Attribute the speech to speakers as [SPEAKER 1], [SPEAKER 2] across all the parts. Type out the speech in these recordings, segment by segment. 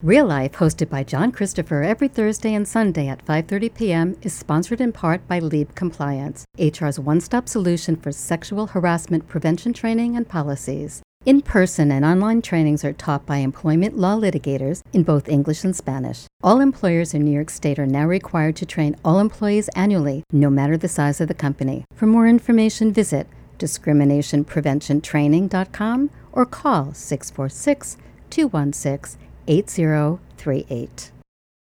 [SPEAKER 1] Real Life, hosted by John Christopher every Thursday and Sunday at 5:30 p.m., is sponsored in part by Leap Compliance, HR's one-stop solution for sexual harassment prevention training and policies. In-person and online trainings are taught by employment law litigators in both English and Spanish. All employers in New York State are now required to train all employees annually, no matter the size of the company. For more information, visit discriminationpreventiontraining.com or call 646-216-8038.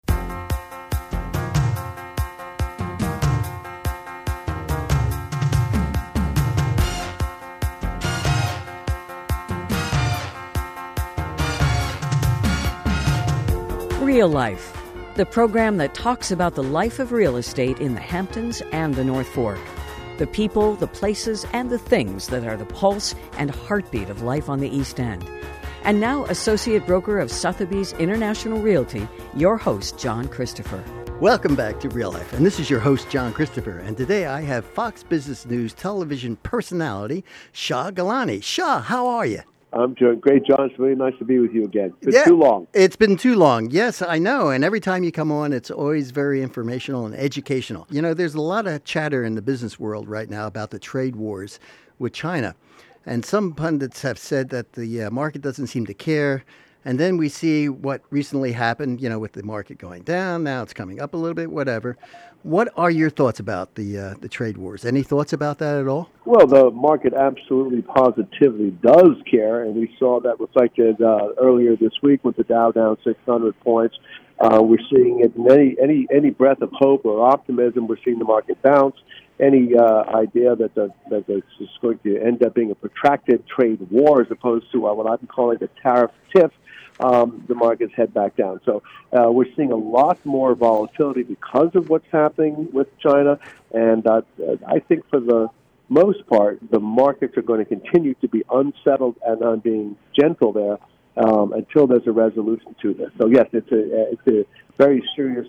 [SPEAKER 2] Real Life, the program that talks about the life of real estate in the Hamptons and the North Fork. The people, the places, and the things that are the pulse and heartbeat of life on the East End. And now, Associate Broker of Sotheby's International Realty, your host, John Christopher.
[SPEAKER 3] Welcome back to Real Life, and this is your host, John Christopher. And today I have Fox Business News television personality, Shah Gilani. Shah, how are you?
[SPEAKER 4] I'm doing great, John. It's really nice to be with you again. It's been too long.
[SPEAKER 3] It's been too long. Yes, I know. And every time you come on, it's always very informational and educational. You know, there's a lot of chatter in the business world right now about the trade wars with China. And some pundits have said that the market doesn't seem to care. And then we see what recently happened, you know, with the market going down. Now it's coming up a little bit, whatever. What are your thoughts about the trade wars? Any thoughts about that at all?
[SPEAKER 4] Well, the market absolutely positively does care, and we saw that reflected earlier this week with the Dow down 600 points. We're seeing it in any breath of hope or optimism. We're seeing the market bounce. Any idea that this is going to end up being a protracted trade war as opposed to what I'm calling a tariff tiff, the markets head back down. So we're seeing a lot more volatility because of what's happening with China, and I think for the most part, the markets are going to continue to be unsettled and on being gentle there until there's a resolution to this. So yes, it has a very serious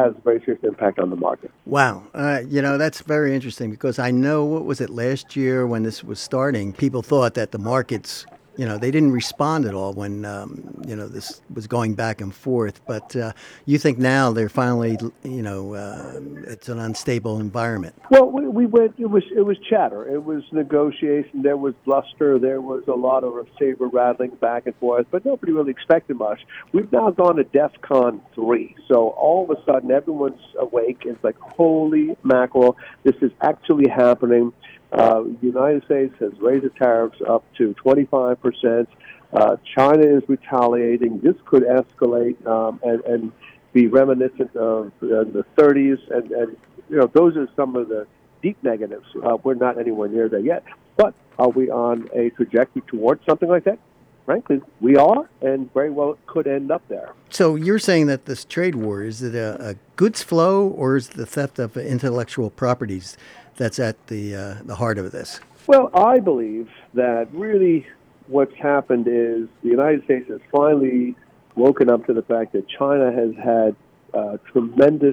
[SPEAKER 4] impact on the market.
[SPEAKER 3] Wow. You know, that's very interesting because I know, what was it, last year when this was starting, people thought that the markets, you know, they didn't respond at all when, you know, this was going back and forth. But you think now they're finally, you know, it's an unstable environment.
[SPEAKER 4] Well, we went, it was chatter. It was negotiation. There was bluster. There was a lot of saber rattling back and forth, but nobody really expected much. We've now gone to DEFCON 3. So all of a sudden, everyone's awake. It's like, holy mackerel, this is actually happening. The United States has raised the tariffs up to 25%. China is retaliating. This could escalate and be reminiscent of the 30s. And, you know, those are some of the deep negatives. We're not anywhere near there yet. But are we on a trajectory towards something like that? Frankly, we are, and very well could end up there.
[SPEAKER 3] So you're saying that this trade war, is it a goods flow or is it the theft of intellectual properties that's at the heart of this?
[SPEAKER 4] Well, I believe that really what's happened is the United States has finally woken up to the fact that China has had tremendous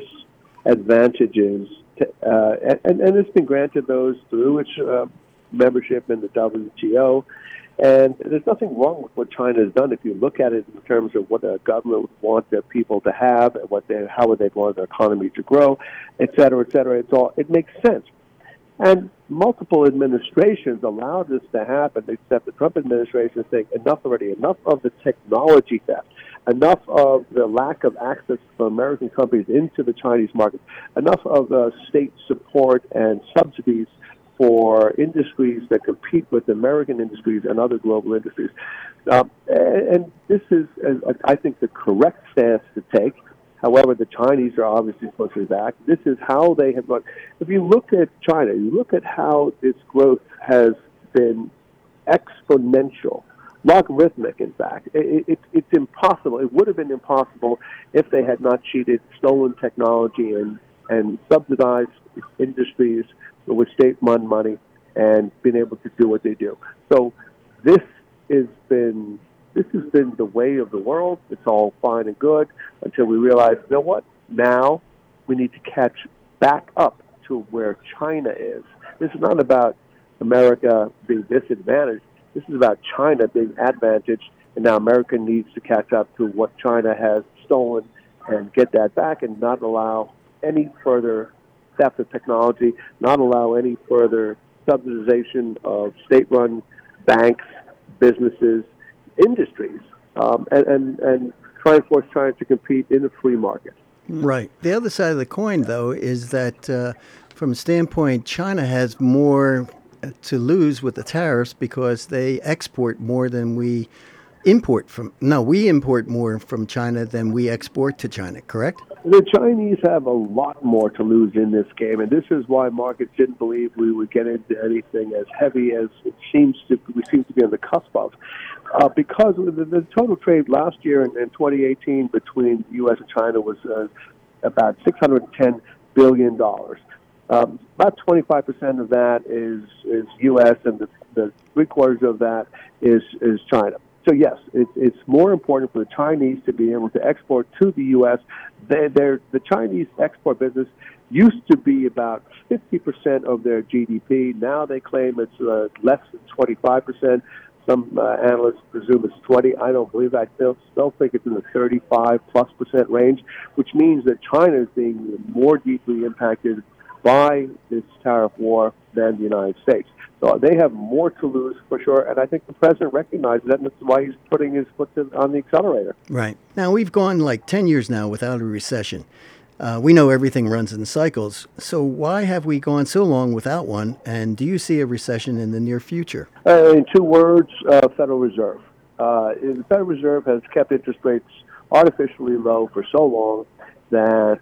[SPEAKER 4] advantages, and it's been granted those through its membership in the WTO. And there's nothing wrong with what China has done if you look at it in terms of what a government would want their people to have and how would they want their economy to grow, et cetera, et cetera. It makes sense. And multiple administrations allowed this to happen, except the Trump administration is saying enough already, enough of the technology theft, enough of the lack of access for American companies into the Chinese market, enough of state support and subsidies for industries that compete with American industries and other global industries. And this is, I think, the correct stance to take. However, the Chinese are obviously pushing back. This is how they have gone. If you look at China, you look at how its growth has been exponential, logarithmic, in fact. It's impossible. It would have been impossible if they had not cheated, stolen technology, and subsidized industries with state-run money and been able to do what they do. So this has been the way of the world. It's all fine and good until we realize, you know what? Now we need to catch back up to where China is. This is not about America being disadvantaged. This is about China being advantaged, and now America needs to catch up to what China has stolen and get that back and not allow any further theft of technology, not allow any further subsidization of state-run banks, businesses, industries, and try and force China to compete in the free market.
[SPEAKER 3] Right. The other side of the coin, though, is that from a standpoint, China has more to lose with the tariffs because they export more than we import from. No, we import more from China than we export to China, correct?
[SPEAKER 4] The Chinese have a lot more to lose in this game, and this is why markets didn't believe we would get into anything as heavy as we seem to be on the cusp of. Because the total trade last year in 2018 between the U.S. and China was about $610 billion. About 25% of that is U.S., and the three-quarters of that is China. So yes, it's more important for the Chinese to be able to export to the U.S. The Chinese export business used to be about 50% of their GDP. Now they claim it's less than 25%. Some analysts presume it's 20. I don't believe that. They'll think it's in the 35+% range, which means that China is being more deeply impacted by this tariff war than the United States. So they have more to lose for sure, and I think the president recognizes that, and that's why he's putting his foot on the accelerator.
[SPEAKER 3] Right. Now, we've gone like 10 years now without a recession. We know everything runs in cycles, so why have we gone so long without one, and do you see a recession in the near future?
[SPEAKER 4] In two words, Federal Reserve. The Federal Reserve has kept interest rates artificially low for so long that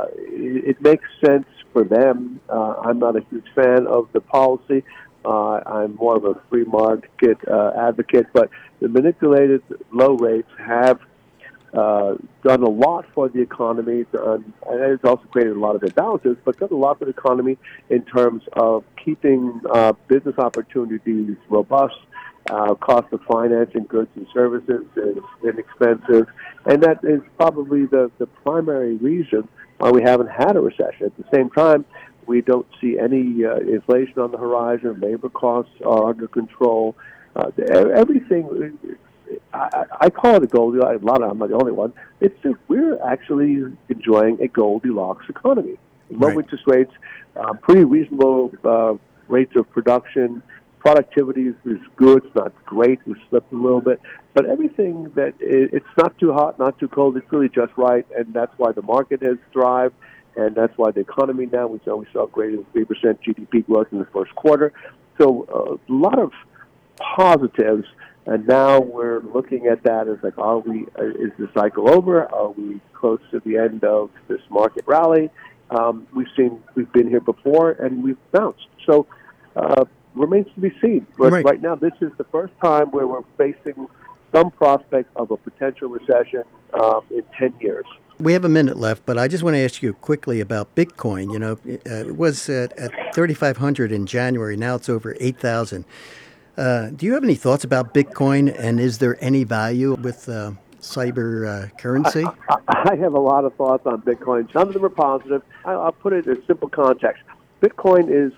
[SPEAKER 4] it makes sense for them. I'm not a huge fan of the policy. I'm more of a free market advocate, but the manipulated low rates have done a lot for the economy, and it's also created a lot of imbalances, but done a lot for the economy in terms of keeping business opportunities robust. Cost of financing goods and services is inexpensive, and that is probably the primary reason why we haven't had a recession. At the same time, we don't see any inflation on the horizon. Labor costs are under control. Everything, I call it a Goldilocks. I'm not the only one. It's just we're actually enjoying a Goldilocks economy. Low interest rates, pretty reasonable rates of production. Productivity is good. It's not great. We slipped a little bit. But everything that it's not too hot, not too cold. It's really just right, and that's why the market has thrived. And that's why the economy now, we saw greater than 3% GDP growth in the first quarter. So a lot of positives, and now we're looking at that as like, is the cycle over? Are we close to the end of this market rally? We've been here before, and we've bounced. So remains to be seen. But right now, this is the first time where we're facing some prospect of a potential recession in 10 years.
[SPEAKER 3] We have a minute left, but I just want to ask you quickly about Bitcoin. You know, it was at 3,500 in January. Now it's over 8,000. Do you have any thoughts about Bitcoin, and is there any value with cyber currency?
[SPEAKER 4] I have a lot of thoughts on Bitcoin. Some of them are positive. I'll put it in simple context. Bitcoin is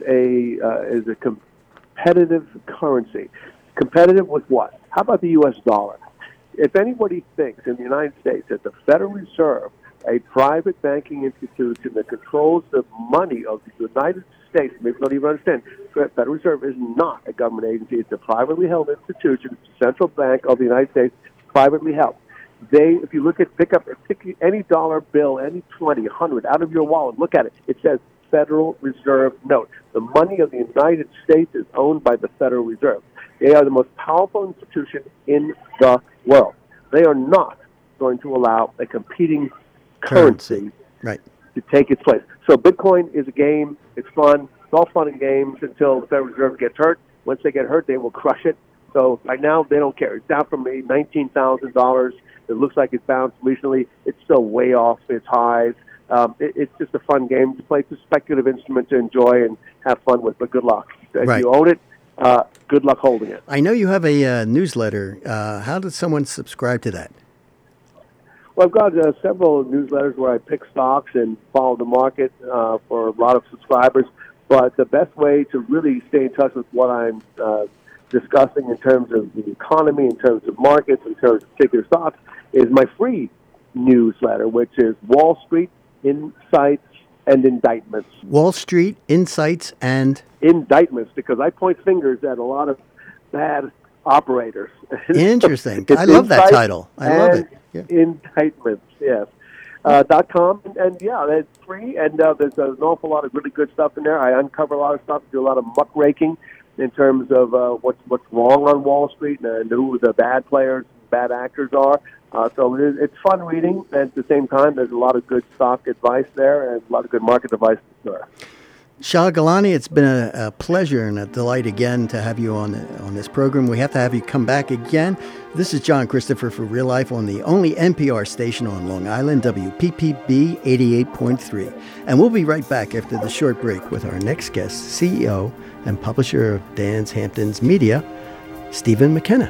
[SPEAKER 4] a competitive currency. Competitive with what? How about the U.S. dollar? If anybody thinks in the United States that the Federal Reserve, a private banking institution that controls the money of the United States, maybe don't even understand, the Federal Reserve is not a government agency. It's a privately held institution. It's the central bank of the United States, privately held. If you pick up any dollar bill, any 20, 100 out of your wallet, look at it. It says Federal Reserve note. The money of the United States is owned by the Federal Reserve. They are the most powerful institution in the world. They are not going to allow a competing currency to take its place. So Bitcoin is a game. It's fun. It's all fun and games until the Federal Reserve gets hurt. Once they get hurt, they will crush it. So right now, they don't care. It's down from $19,000. It looks like it's bounced recently. It's still way off its highs. It's just a fun game to play. It's a speculative instrument to enjoy and have fun with, but good luck. If you own it, good luck holding it.
[SPEAKER 3] I know you have a newsletter. How does someone subscribe to that?
[SPEAKER 4] Well, I've got several newsletters where I pick stocks and follow the market for a lot of subscribers. But the best way to really stay in touch with what I'm discussing in terms of the economy, in terms of markets, in terms of particular stocks, is my free newsletter, which is Wall Street Insights and Indictments.
[SPEAKER 3] Wall Street Insights and
[SPEAKER 4] Indictments, because I point fingers at a lot of bad operators.
[SPEAKER 3] Interesting. I love that title. I love it. Yeah.
[SPEAKER 4] Indictments, yes. .com, and yeah, it's free, and there's an awful lot of really good stuff in there. I uncover a lot of stuff, do a lot of muckraking in terms of what's wrong on Wall Street and who the bad players, bad actors are. So it's fun reading, and at the same time, there's a lot of good stock advice there and a lot of good market advice there.
[SPEAKER 3] Shah Gilani, it's been a pleasure and a delight again to have you on this program. We have to have you come back again. This is John Christopher for Real Life on the only NPR station on Long Island, WPPB 88.3. And we'll be right back after the short break with our next guest, CEO and publisher of Dan's Hamptons Media, Stephen McKenna.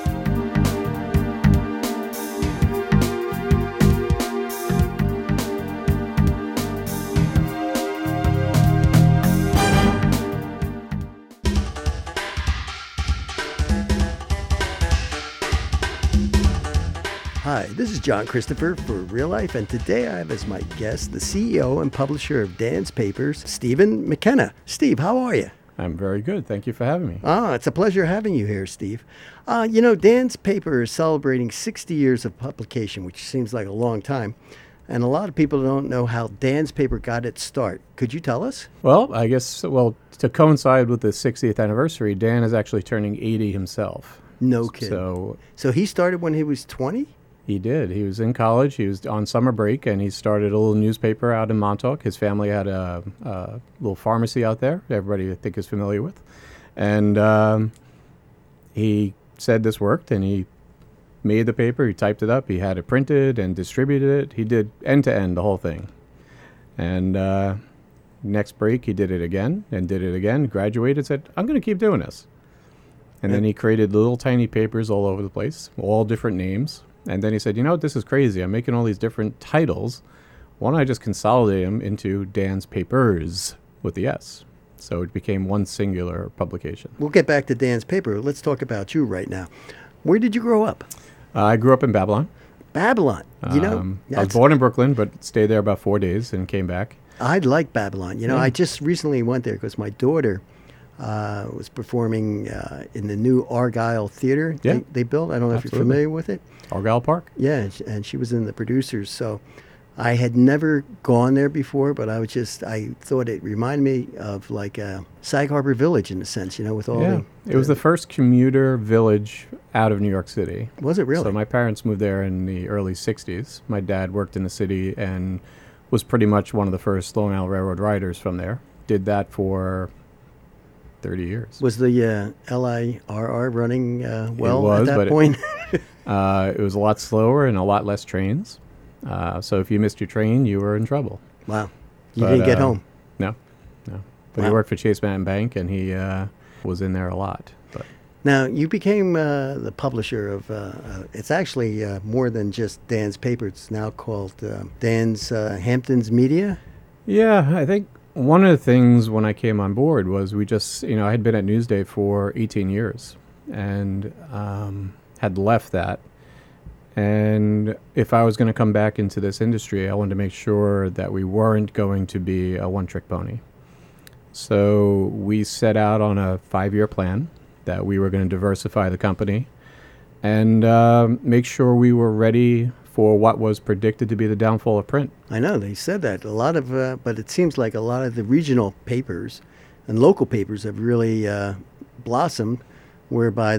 [SPEAKER 3] Hi, this is John Christopher for Real Life, and today I have as my guest the CEO and publisher of Dan's Papers, Stephen McKenna. Steve, how are you?
[SPEAKER 5] I'm very good. Thank you for having me.
[SPEAKER 3] It's a pleasure having you here, Steve. Dan's Paper is celebrating 60 years of publication, which seems like a long time, and a lot of people don't know how Dan's Paper got its start. Could you tell us?
[SPEAKER 5] Well, I guess, to coincide with the 60th anniversary, Dan is actually turning 80 himself.
[SPEAKER 3] No kidding. So he started when he was 20?
[SPEAKER 5] He did. He was in college. He was on summer break, and he started a little newspaper out in Montauk. His family had a little pharmacy out there, everybody I think is familiar with. And he said this worked, and he made the paper. He typed it up. He had it printed and distributed it. He did end-to-end the whole thing. And next break, he did it again and did it again, graduated, said, I'm going to keep doing this. And then he created little tiny papers all over the place, all different names. And then he said, this is crazy. I'm making all these different titles. Why don't I just consolidate them into Dan's Papers with the S? So it became one singular publication.
[SPEAKER 3] We'll get back to Dan's Paper. Let's talk about you right now. Where did you grow up?
[SPEAKER 5] I grew up in Babylon.
[SPEAKER 3] Babylon.
[SPEAKER 5] I was born in Brooklyn, but stayed there about 4 days and came back.
[SPEAKER 3] I like Babylon. I just recently went there because my daughter was performing in the new Argyle Theater they built. I don't know if you're familiar with it.
[SPEAKER 5] Argyle Park?
[SPEAKER 3] Yeah, and she was in the producers. So I had never gone there before, but I thought it reminded me of like Sag Harbor Village in a sense, with all
[SPEAKER 5] it was the first commuter village out of New York City.
[SPEAKER 3] Was it really?
[SPEAKER 5] So my parents moved there in the early 60s. My dad worked in the city and was pretty much one of the first Long Island Railroad riders from there. Did that for 30 years.
[SPEAKER 3] Was the LIRR running well
[SPEAKER 5] at
[SPEAKER 3] that point?
[SPEAKER 5] It was a lot slower and a lot less trains. So if you missed your train, you were in trouble.
[SPEAKER 3] Wow. You didn't get home?
[SPEAKER 5] No. But he worked for Chase Manhattan Bank, and he was in there a lot. But
[SPEAKER 3] now, you became the publisher of, it's actually more than just Dan's Paper. It's now called Dan's Hamptons Media.
[SPEAKER 5] Yeah, I think one of the things when I came on board was we just, I had been at Newsday for 18 years and had left that. And if I was going to come back into this industry, I wanted to make sure that we weren't going to be a one-trick pony. So we set out on a 5-year plan that we were going to diversify the company and make sure we were ready for what was predicted to be the downfall of print.
[SPEAKER 3] I know, they said that. A lot of, but it seems like a lot of the regional papers and local papers have really blossomed, whereby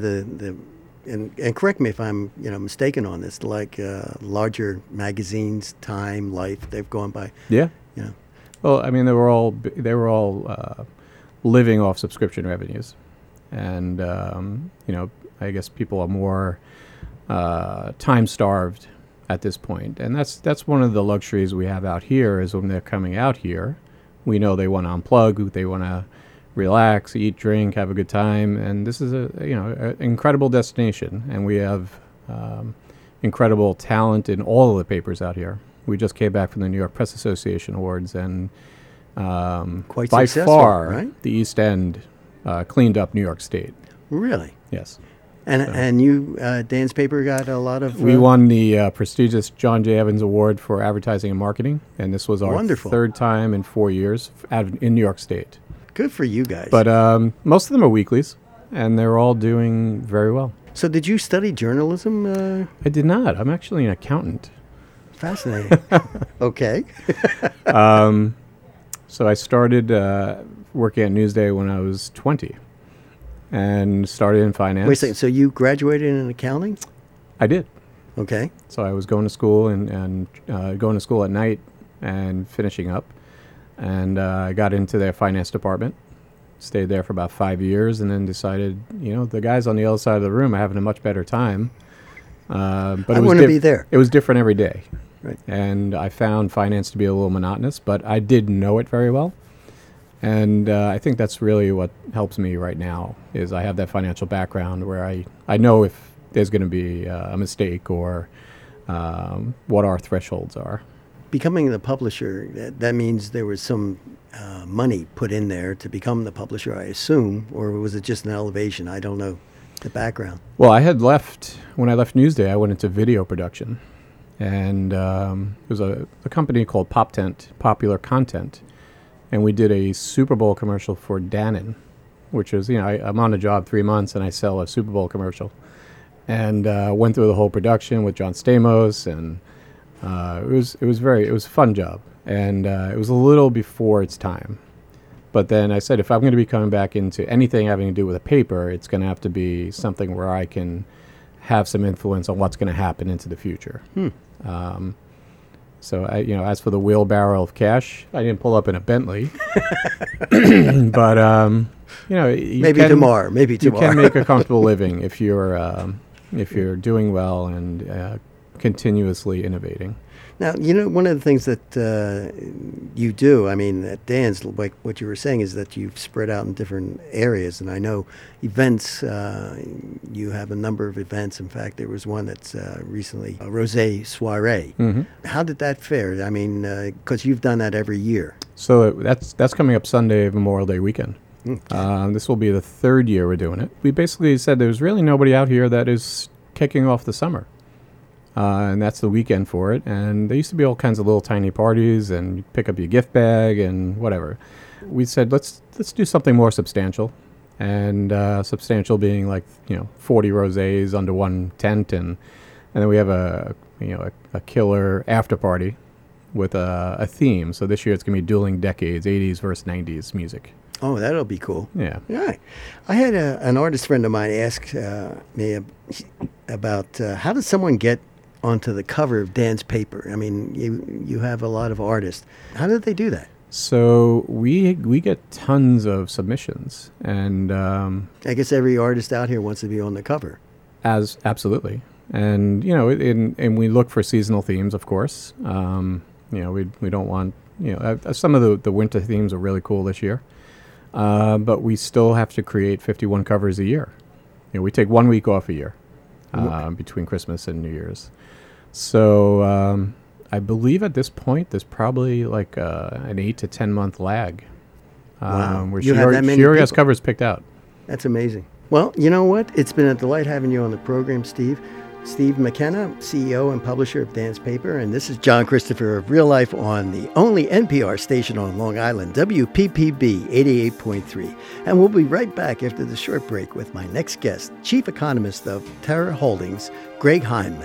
[SPEAKER 3] and correct me if I'm mistaken on this, like larger magazines, Time, Life, they've gone by.
[SPEAKER 5] Yeah. Well, I mean, they were all living off subscription revenues, and I guess people are more time starved at this point, and that's one of the luxuries we have out here. Is when they're coming out here, we know they want to unplug, they want to relax, eat, drink, have a good time, and this is an incredible destination, and we have incredible talent in all of the papers out here. We just came back from the New York Press Association Awards, and
[SPEAKER 3] quite
[SPEAKER 5] by
[SPEAKER 3] successful,
[SPEAKER 5] far,
[SPEAKER 3] right?
[SPEAKER 5] the East End cleaned up New York State.
[SPEAKER 3] Really?
[SPEAKER 5] Yes.
[SPEAKER 3] And you, Dan's Paper, got a lot of...
[SPEAKER 5] We won the prestigious John J. Evans Award for Advertising and Marketing, and this was our
[SPEAKER 3] Wonderful.
[SPEAKER 5] third time in 4 years in New York State.
[SPEAKER 3] Good for you guys.
[SPEAKER 5] But most of them are weeklies, and they're all doing very well.
[SPEAKER 3] So did you study journalism?
[SPEAKER 5] I did not. I'm actually an accountant.
[SPEAKER 3] Fascinating. Okay.
[SPEAKER 5] So I started working at Newsday when I was 20 and started in finance.
[SPEAKER 3] Wait a second. So you graduated in accounting?
[SPEAKER 5] I did.
[SPEAKER 3] Okay.
[SPEAKER 5] So I was going to school and going to school at night and finishing up. And I got into their finance department, stayed there for about 5 years, and then decided, the guys on the other side of the room are having a much better time. But
[SPEAKER 3] I want to be there.
[SPEAKER 5] It was different every day.
[SPEAKER 3] Right.
[SPEAKER 5] And I found finance to be a little monotonous, but I did know it very well. And I think that's really what helps me right now is I have that financial background where I know if there's going to be a mistake or what our thresholds are.
[SPEAKER 3] Becoming the publisher, that means there was some money put in there to become the publisher, I assume, or was it just an elevation? I don't know the background.
[SPEAKER 5] Well, when I left Newsday, I went into video production. And it was a company called PopTent, Popular Content. And we did a Super Bowl commercial for Dannon, which is, I'm on the job 3 months and I sell a Super Bowl commercial. And went through the whole production with John Stamos, and it was a fun job. And it was a little before its time. But then I said, if I'm going to be coming back into anything having to do with a paper, it's going to have to be something where I can have some influence on what's going to happen into the future. So as for the wheelbarrow of cash, I didn't pull up in a Bentley, but
[SPEAKER 3] maybe tomorrow.
[SPEAKER 5] You can make a comfortable living if you're doing well and continuously innovating.
[SPEAKER 3] Now, one of the things that you do, at Dan's, like what you were saying, is that you've spread out in different areas. And I know events, you have a number of events. In fact, there was one that's recently a Rosé Soirée. Mm-hmm. How did that fare? Because you've done that every year.
[SPEAKER 5] So that's coming up Sunday, Memorial Day weekend. Okay. This will be the third year we're doing it. We basically said there's really nobody out here that is kicking off the summer. And that's the weekend for it. And there used to be all kinds of little tiny parties, and you pick up your gift bag and whatever. We said, let's do something more substantial. And substantial being like, 40 rosés under one tent. And then we have a killer after party with a theme. So this year it's going to be dueling decades, 80s versus 90s music.
[SPEAKER 3] Oh, that'll be cool.
[SPEAKER 5] Yeah.
[SPEAKER 3] I had an artist friend of mine ask me about how does someone get onto the cover of Dan's Paper? You have a lot of artists. How did they do that?
[SPEAKER 5] So we get tons of submissions, and
[SPEAKER 3] I guess every artist out here wants to be on the cover.
[SPEAKER 5] Absolutely, and and we look for seasonal themes, of course. We don't want some of the winter themes are really cool this year, but we still have to create 51 covers a year. We take 1 week off a year between Christmas and New Year's. So I believe at this point there's probably like an 8 to 10 month lag.
[SPEAKER 3] Wow.
[SPEAKER 5] Where
[SPEAKER 3] you have that many
[SPEAKER 5] she already has
[SPEAKER 3] people.
[SPEAKER 5] covers picked out.
[SPEAKER 3] That's amazing. Well, you know what? It's been a delight having you on the program, Steve. Steve McKenna, CEO and publisher of Dan's Paper, and this is John Christopher of Real Life on the only NPR station on Long Island, WPPB 88.3. And we'll be right back after the short break with my next guest, Chief Economist of Terra Holdings, Greg Heim.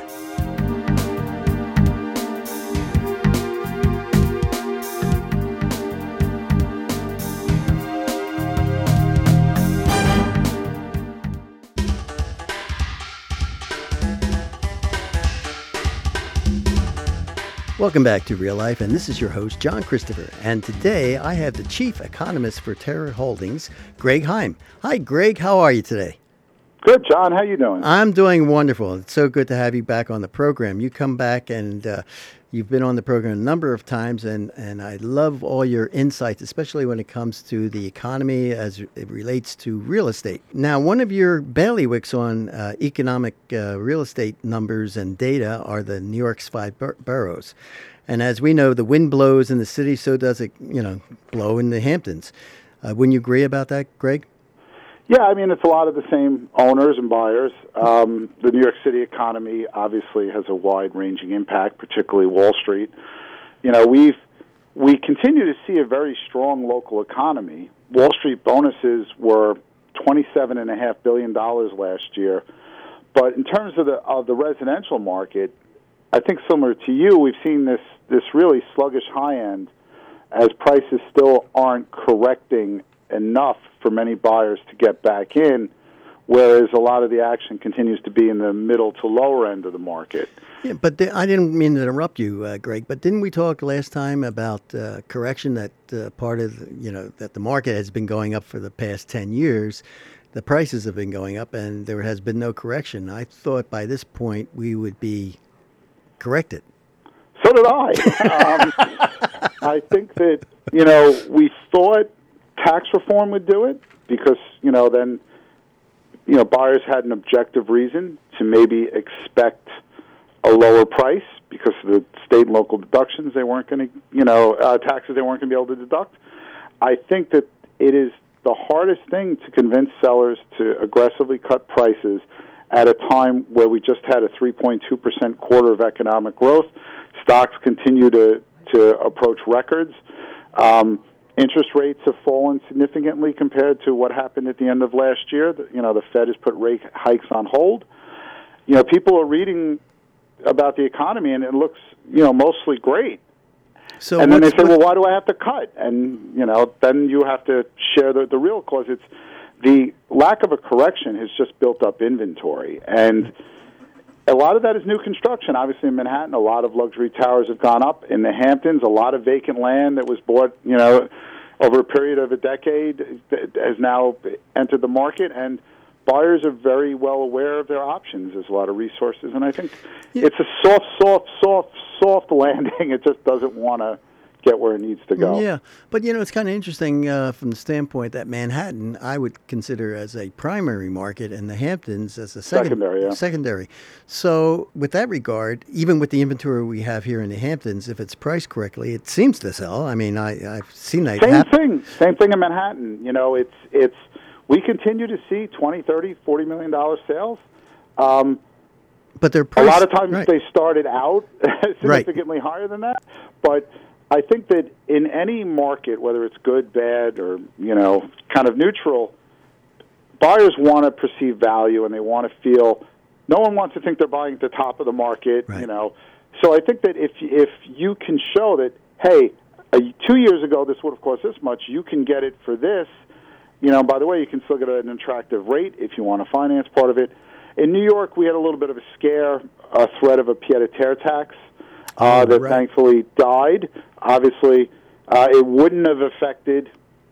[SPEAKER 3] Welcome back to Real Life, and this is your host, John Christopher. And today I have the Chief Economist for Terra Holdings, Greg Heim. Hi, Greg. How are you today?
[SPEAKER 6] Good, John. How you doing?
[SPEAKER 3] I'm doing wonderful. It's so good to have you back on the program. You come back and you've been on the program a number of times, and I love all your insights, especially when it comes to the economy as it relates to real estate. Now, one of your bailiwicks on economic real estate numbers and data are the New York's 5 boroughs. And as we know, the wind blows in the city, so does it, blow in the Hamptons. Wouldn't you agree about that, Greg?
[SPEAKER 6] Yeah, I mean, it's a lot of the same owners and buyers. The New York City economy obviously has a wide-ranging impact, particularly Wall Street. You know, we continue to see a very strong local economy. Wall Street bonuses were $27.5 billion last year. But in terms of the residential market, I think similar to you, we've seen this really sluggish high end as prices still aren't correcting enough for many buyers to get back in, whereas a lot of the action continues to be in the middle to lower end of the market.
[SPEAKER 3] Yeah, but I didn't mean to interrupt you, Greg, but didn't we talk last time about correction that part of, that the market has been going up for the past 10 years? The prices have been going up and there has been no correction. I thought by this point we would be corrected.
[SPEAKER 6] So did I. I think that, we thought tax reform would do it because, then, buyers had an objective reason to maybe expect a lower price because of the state and local deductions they weren't going to, taxes they weren't going to be able to deduct. I think that it is the hardest thing to convince sellers to aggressively cut prices at a time where we just had a 3.2% quarter of economic growth. Stocks continue to approach records. Interest rates have fallen significantly compared to what happened at the end of last year. The Fed has put rate hikes on hold. People are reading about the economy, and it looks, mostly great.
[SPEAKER 3] So
[SPEAKER 6] and then they say, well, why do I have to cut? And, then you have to share the real cause. It's the lack of a correction has just built up inventory. And a lot of that is new construction. Obviously, in Manhattan, a lot of luxury towers have gone up. In the Hamptons, a lot of vacant land that was bought, over a period of a decade has now entered the market. And buyers are very well aware of their options. There's a lot of resources. And I think it's a soft landing. It just doesn't want to get where it needs to go.
[SPEAKER 3] Yeah, but it's kind of interesting from the standpoint that Manhattan I would consider as a primary market and the Hamptons as a secondary. So with that regard, even with the inventory we have here in the Hamptons, if it's priced correctly, it seems to sell. I mean, I've seen that
[SPEAKER 6] Same thing in Manhattan. It's we continue to see $20, $30, $40 million sales.
[SPEAKER 3] But they're
[SPEAKER 6] a lot of times they started out significantly higher than that, but I think that in any market, whether it's good, bad, or, kind of neutral, buyers want to perceive value and they want to feel, no one wants to think they're buying at the top of the market, So I think that if you can show that, hey, 2 years ago this would have cost this much, you can get it for this, by the way, you can still get an attractive rate if you want to finance part of it. In New York, we had a little bit of a scare, a threat of a pied-à-terre tax. That thankfully died. Obviously, it wouldn't have affected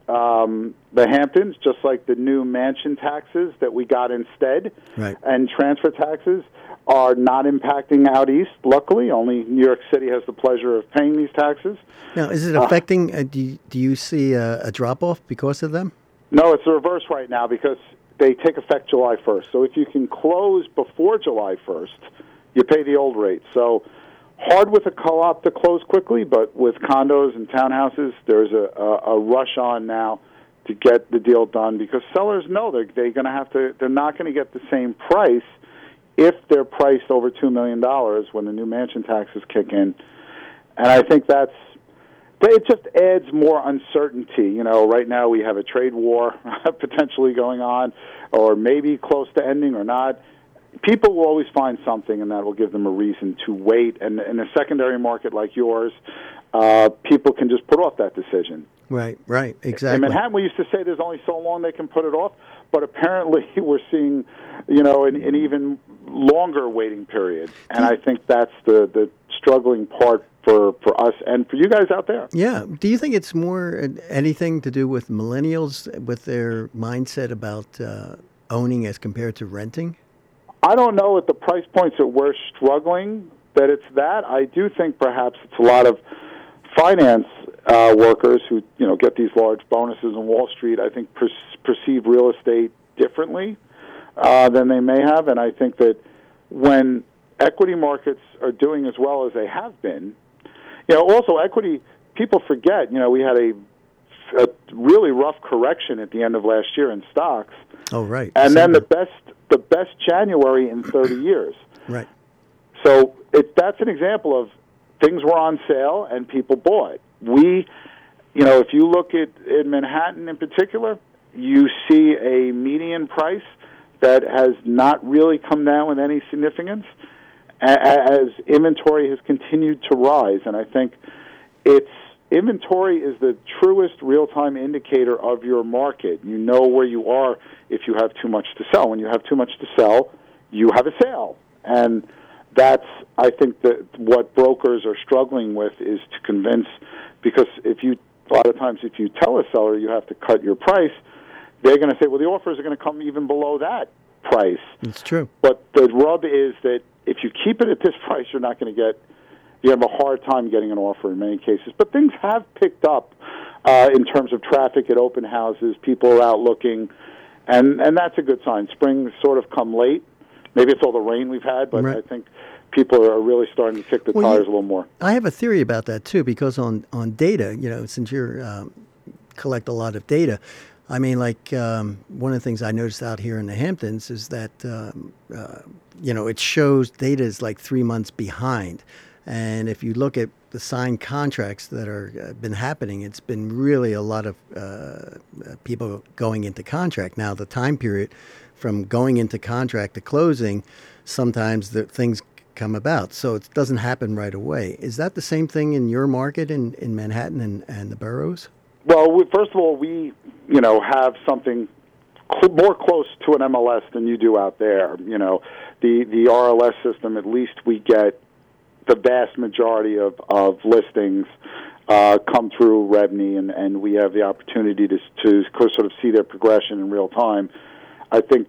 [SPEAKER 6] the Hamptons, just like the new mansion taxes that we got instead.
[SPEAKER 3] Right.
[SPEAKER 6] And transfer taxes are not impacting out east, luckily. Only New York City has the pleasure of paying these taxes.
[SPEAKER 3] Now, is it affecting, do you see a drop-off because of them?
[SPEAKER 6] No, it's the reverse right now because they take effect July 1st. So if you can close before July 1st, you pay the old rate. So hard with a co-op to close quickly, but with condos and townhouses, there's a rush on now to get the deal done because sellers know they're going to have to. They're not going to get the same price if they're priced over $2 million when the new mansion taxes kick in. And I think it just adds more uncertainty. Right now we have a trade war potentially going on, or maybe close to ending or not. People will always find something, and that will give them a reason to wait. And in a secondary market like yours, people can just put off that decision.
[SPEAKER 3] Right, exactly.
[SPEAKER 6] In Manhattan, we used to say there's only so long they can put it off, but apparently we're seeing, an even longer waiting period. And I think that's the struggling part for us and for you guys out there.
[SPEAKER 3] Yeah. Do you think it's more anything to do with millennials, with their mindset about owning as compared to renting?
[SPEAKER 6] I don't know at the price points that we're struggling that it's that. I do think perhaps it's a lot of finance workers who get these large bonuses on Wall Street. I think perceive real estate differently than they may have, and I think that when equity markets are doing as well as they have been, also equity people forget. We had a a really rough correction at the end of last year in stocks.
[SPEAKER 3] Oh, right.
[SPEAKER 6] And then the best January in 30 years.
[SPEAKER 3] Right.
[SPEAKER 6] So that's an example of things were on sale and people bought. If you look at Manhattan in particular, you see a median price that has not really come down with any significance as inventory has continued to rise. And I think inventory is the truest real-time indicator of your market. You know where you are if you have too much to sell. When you have too much to sell, you have a sale. And that's, I think, that what brokers are struggling with is to convince, because a lot of times if you tell a seller you have to cut your price, they're going to say, well, the offers are going to come even below that price.
[SPEAKER 3] It's true.
[SPEAKER 6] But the rub is that if you keep it at this price, you have a hard time getting an offer in many cases. But things have picked up in terms of traffic at open houses. People are out looking, and that's a good sign. Spring's sort of come late. Maybe it's all the rain we've had, but right. I think people are really starting to kick the tires a little more.
[SPEAKER 3] I have a theory about that, too, because on data, since you collect a lot of data, I mean, one of the things I noticed out here in the Hamptons is that, it shows data is like 3 months behind. And if you look at the signed contracts that are been happening, it's been really a lot of people going into contract. Now, the time period from going into contract to closing, sometimes the things come about. So it doesn't happen right away. Is that the same thing in your market in Manhattan and the boroughs?
[SPEAKER 6] Well, first of all, we have something more close to an MLS than you do out there. The RLS system, at least we get the vast majority of listings come through REBNY, and we have the opportunity to sort of see their progression in real time. I think,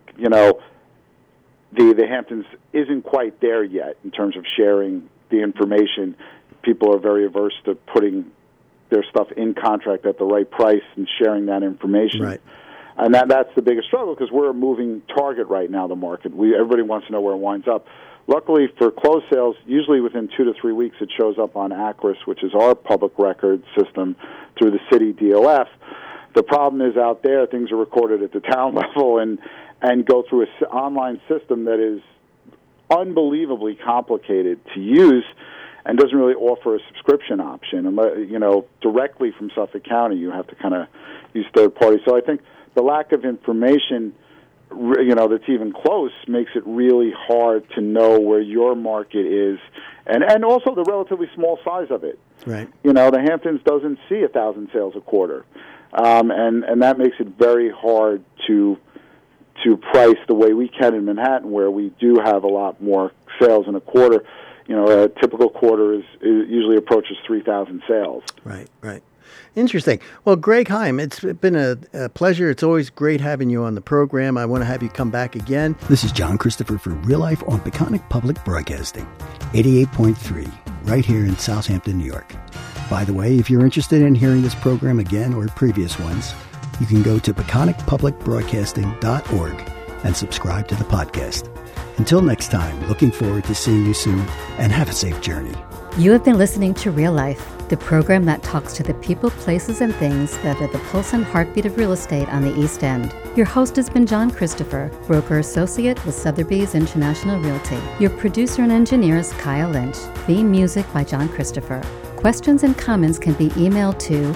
[SPEAKER 6] the Hamptons isn't quite there yet in terms of sharing the information. People are very averse to putting their stuff in contract at the right price and sharing that information.
[SPEAKER 3] Right.
[SPEAKER 6] And that's the biggest struggle, because we're a moving target right now, the market. Everybody wants to know where it winds up. Luckily for closed sales, usually within 2 to 3 weeks, it shows up on ACRIS, which is our public record system through the city DOF. The problem is out there, things are recorded at the town level and go through an online system that is unbelievably complicated to use and doesn't really offer a subscription option. Directly from Suffolk County, you have to kind of use third parties. So I think the lack of information, that's even close, makes it really hard to know where your market is, and also the relatively small size of it.
[SPEAKER 3] Right.
[SPEAKER 6] The Hamptons doesn't see 1,000 sales a quarter, and that makes it very hard to price the way we can in Manhattan, where we do have a lot more sales in a quarter. A typical quarter is usually approaches 3,000 sales.
[SPEAKER 3] Right. Interesting. Well, Greg Heim, it's been a pleasure. It's always great having you on the program. I want to have you come back again.
[SPEAKER 7] This is John Christopher for Real Life on Peconic Public Broadcasting, 88.3, right here in Southampton, New York. By the way, if you're interested in hearing this program again or previous ones, you can go to peconicpublicbroadcasting.org and subscribe to the podcast. Until next time, looking forward to seeing you soon, and have a safe journey.
[SPEAKER 1] You have been listening to Real Life, the program that talks to the people, places, and things that are the pulse and heartbeat of real estate on the East End. Your host has been John Christopher, broker associate with Sotheby's International Realty. Your producer and engineer is Kyle Lynch. Theme music by John Christopher. Questions and comments can be emailed to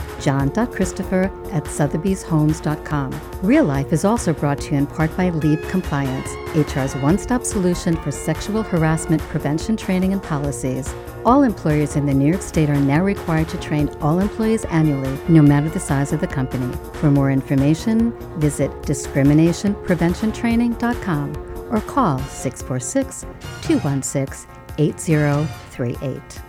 [SPEAKER 1] john.christopher@sotheby'shomes.com. Real Life is also brought to you in part by Leap Compliance, HR's one-stop solution for sexual harassment prevention training and policies. All employers in the New York State are now required to train all employees annually, no matter the size of the company. For more information, visit discriminationpreventiontraining.com or call 646-216-8038.